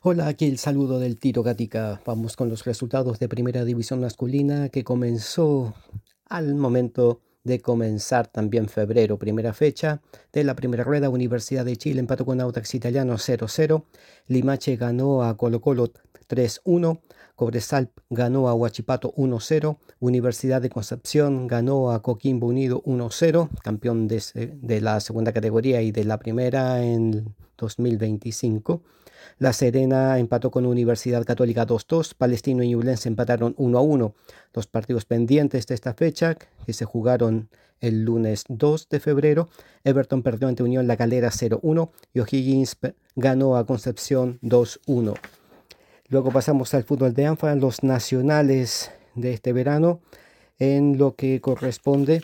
Hola, aquí el saludo del Tito Gatica. Vamos con los resultados de Primera División Masculina que comenzó al momento de comenzar también febrero, primera fecha de la primera rueda. Universidad de Chile empató con Audax Italiano 0-0. Limache ganó a Colo-Colo 3-1. Cobresal ganó a Huachipato 1-0. Universidad de Concepción ganó a Coquimbo Unido 1-0, campeón de la segunda categoría y de la primera en 2025. La Serena empató con Universidad Católica 2-2. Palestino y Ñublense empataron 1-1. Los partidos pendientes de esta fecha, que se jugaron el lunes 2 de febrero. Everton perdió ante Unión La Calera 0-1 y O'Higgins ganó a Concepción 2-1. Luego pasamos al fútbol de ANFA, los nacionales de este verano, en lo que corresponde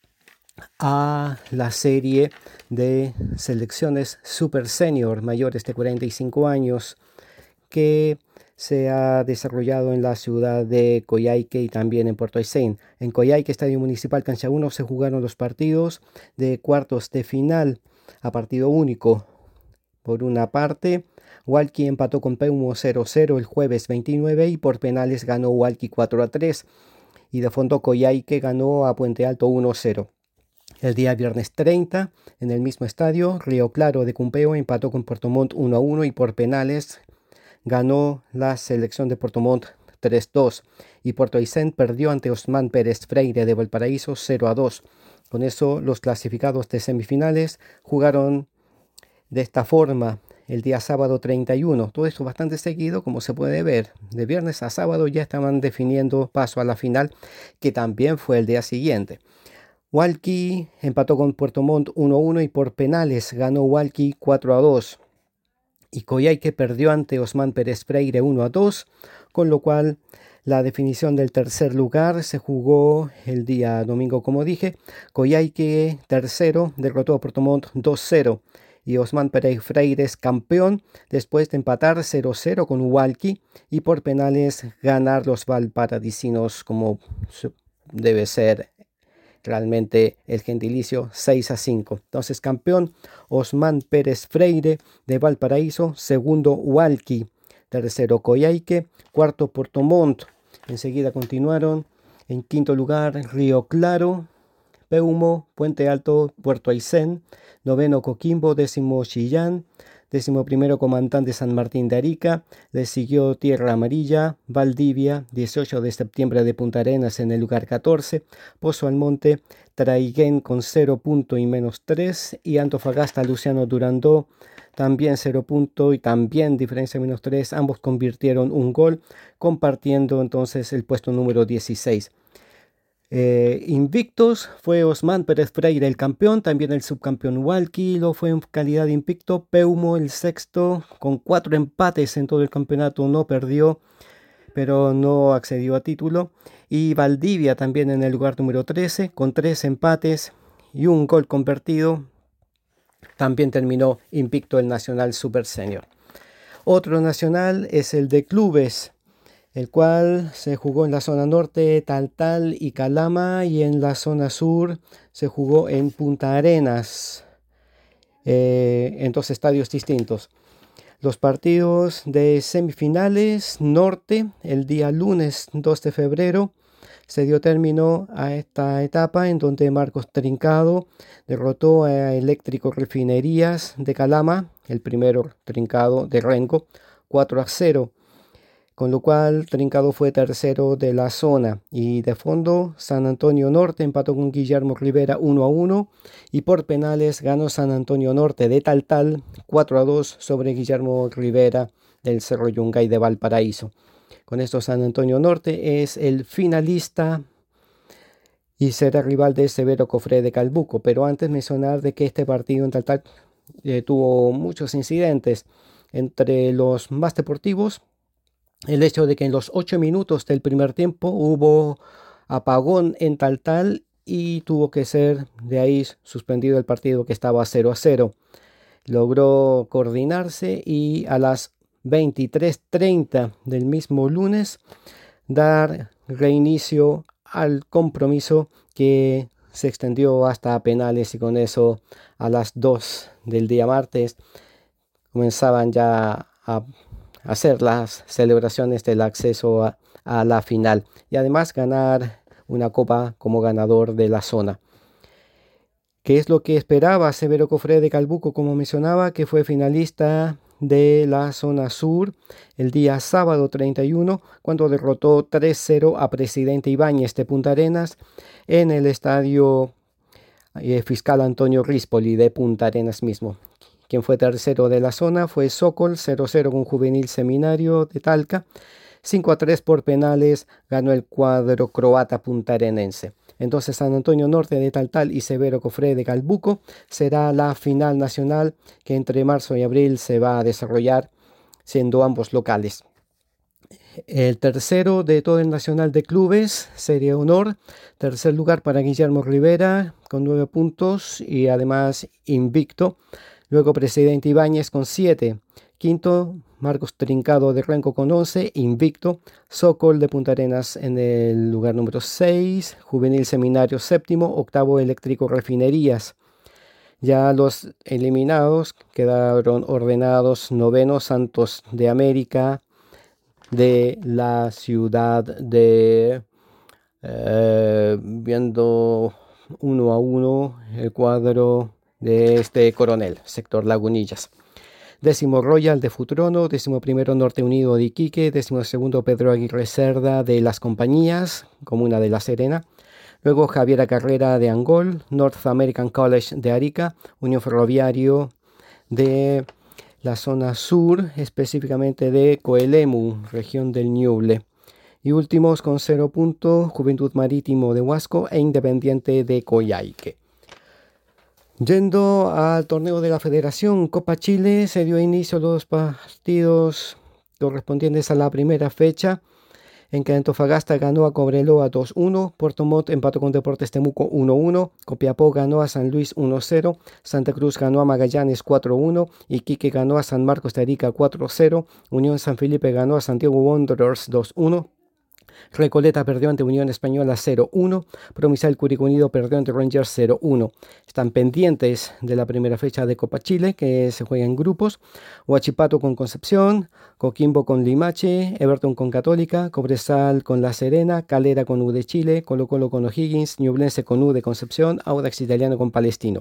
a la serie de selecciones Super Senior mayores de 45 años que se ha desarrollado en la ciudad de Coyhaique y también en Puerto Aysén. En Coyhaique, Estadio Municipal Cancha 1, se jugaron los partidos de cuartos de final a partido único. Por una parte, Hualqui empató con Peumo 0-0 el jueves 29 y por penales ganó Hualqui 4-3. Y de fondo Coyhaique ganó a Puente Alto 1-0. El día viernes 30, en el mismo estadio, Río Claro de Cumpeo empató con Puerto Montt 1-1 y por penales ganó la selección de Puerto Montt 3-2 y Puerto Aysén perdió ante Osman Pérez Freire de Valparaíso 0-2. Con eso los clasificados de semifinales jugaron de esta forma el día sábado 31. Todo esto bastante seguido, como se puede ver. De viernes a sábado ya estaban definiendo paso a la final, que también fue el día siguiente. Hualqui empató con Puerto Montt 1-1 y por penales ganó Hualqui 4-2. Y Coyhaique perdió ante Osman Pérez Freire 1-2, con lo cual la definición del tercer lugar se jugó el día domingo, como dije. Coyhaique tercero derrotó a Puerto Montt 2-0 y Osman Pérez Freire es campeón después de empatar 0-0 con Hualqui y por penales ganar los valparadisinos como debe ser realmente el gentilicio 6-5. Entonces, campeón Osman Pérez Freire de Valparaíso, segundo Hualqui, tercero Coyhaique, cuarto Puerto Montt. Enseguida continuaron en quinto lugar Río Claro, Peumo, Puente Alto, Puerto Aysén, noveno Coquimbo, décimo Chillán, décimo primero Comandante San Martín de Arica, le siguió Tierra Amarilla, Valdivia, 18 de septiembre de Punta Arenas en el lugar 14, Pozo Almonte, Traiguén con 0 punto y -3 y Antofagasta Luciano Durandó también 0 punto y también diferencia -3, ambos convirtieron un gol, compartiendo entonces el puesto número 16. Invictos fue Osman Pérez Freire el campeón, también el subcampeón Hualqui lo fue en calidad de invicto, Peumo el sexto con 4 empates en todo el campeonato, no perdió, pero no accedió a título, y Valdivia también en el lugar número 13 con 3 empates y un gol convertido, también terminó invicto el Nacional Super Senior. Otro nacional es el de clubes, el cual se jugó en la zona norte, Taltal y Calama, y en la zona sur se jugó en Punta Arenas, en dos estadios distintos. Los partidos de semifinales norte, el día lunes 2 de febrero, se dio término a esta etapa en donde Marcos Trincado derrotó a Eléctrico Refinerías de Calama, el primero Trincado de Rengo, 4-0. Con lo cual Trincado fue tercero de la zona y de fondo San Antonio Norte empató con Guillermo Rivera 1-1 y por penales ganó San Antonio Norte de Taltal 4-2 sobre Guillermo Rivera del Cerro Yungay de Valparaíso. Con esto San Antonio Norte es el finalista y será rival de Severo Cofré de Calbuco, pero antes mencionar de que este partido en Taltal tuvo muchos incidentes, entre los más deportivos el hecho de que en los 8 minutos del primer tiempo hubo apagón en Taltal y tuvo que ser de ahí suspendido el partido que estaba 0-0. Logró coordinarse y a las 23:30 del mismo lunes dar reinicio al compromiso que se extendió hasta penales y con eso a las 2 del día martes comenzaban ya hacer las celebraciones del acceso a la final y además ganar una copa como ganador de la zona. ¿Qué es lo que esperaba Severo Cofré de Calbuco? Como mencionaba, que fue finalista de la zona sur el día sábado 31, cuando derrotó 3-0 a Presidente Ibáñez de Punta Arenas en el estadio Fiscal Antonio Rispoli de Punta Arenas mismo. Quien fue tercero de la zona fue Sokol, 0-0 con Juvenil Seminario de Talca. 5-3 por penales ganó el cuadro croata puntarenense. Entonces San Antonio Norte de Taltal y Severo Cofré de Calbuco será la final nacional que entre marzo y abril se va a desarrollar, siendo ambos locales. El tercero de todo el Nacional de Clubes sería honor. Tercer lugar para Guillermo Rivera con 9 puntos y además invicto. Luego Presidente Ibáñez con 7. Quinto, Marcos Trincado de Renco con 11, invicto. Sokol de Punta Arenas en el lugar número 6. Juvenil Seminario séptimo. Octavo, Eléctrico Refinerías. Ya los eliminados quedaron ordenados: noveno, Santos de América de la ciudad de... viendo 1-1 el cuadro de este Coronel, sector Lagunillas. 10º Royal de Futrono, 11º Norte Unido de Iquique, 12º Pedro Aguirre Cerda de Las Compañías, comuna de La Serena. Luego Javiera Carrera de Angol, North American College de Arica, Unión Ferroviario de la zona sur, específicamente de Coelemu, región del Ñuble. Y últimos con 0 puntos, Juventud Marítimo de Huasco e Independiente de Coyhaique. Yendo al torneo de la Federación Copa Chile, se dio inicio a los partidos correspondientes a la primera fecha, en que Antofagasta ganó a Cobreloa 2-1, Puerto Montt empató con Deportes Temuco 1-1, Copiapó ganó a San Luis 1-0, Santa Cruz ganó a Magallanes 4-1, Iquique ganó a San Marcos de Arica 4-0, Unión San Felipe ganó a Santiago Wanderers 2-1, Recoleta perdió ante Unión Española 0-1. Provincial Curicó Unido perdió ante Rangers 0-1. Están pendientes de la primera fecha de Copa Chile, que se juega en grupos. Huachipato con Concepción, Coquimbo con Limache, Everton con Católica, Cobresal con La Serena, Calera con U de Chile, Colo Colo con O'Higgins, Ñublense con U de Concepción, Audax Italiano con Palestino.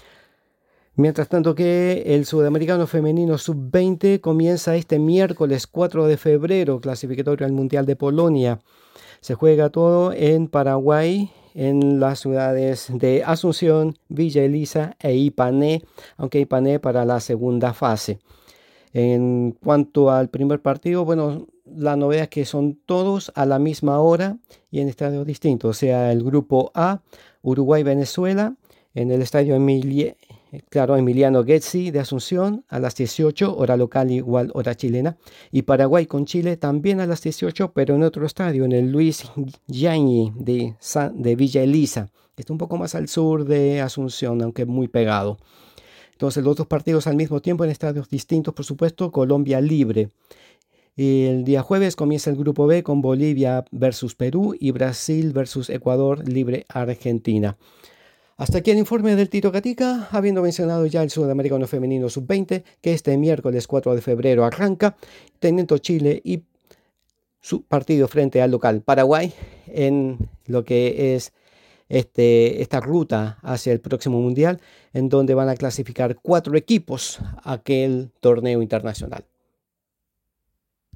Mientras tanto que el Sudamericano Femenino Sub-20 comienza este miércoles 4 de febrero, clasificatorio al Mundial de Polonia. Se juega todo en Paraguay, en las ciudades de Asunción, Villa Elisa e Ipané, aunque Ipané para la segunda fase. En cuanto al primer partido, bueno, la novedad es que son todos a la misma hora y en estadios distintos. O sea, el grupo A, Uruguay-Venezuela, en el estadio Emiliano Getzi de Asunción a las 18, hora local igual hora chilena. Y Paraguay con Chile también a las 18, pero en otro estadio, en el Luis Yañi de Villa Elisa, que está un poco más al sur de Asunción, aunque muy pegado. Entonces los dos partidos al mismo tiempo en estadios distintos, por supuesto. Colombia libre. Y el día jueves comienza el grupo B con Bolivia versus Perú y Brasil versus Ecuador libre Argentina. Hasta aquí el informe del Tito Gatica, habiendo mencionado ya el Sudamericano Femenino Sub-20, que este miércoles 4 de febrero arranca, teniendo Chile y su partido frente al local Paraguay en lo que es esta ruta hacia el próximo Mundial, en donde van a clasificar 4 equipos a aquel torneo internacional.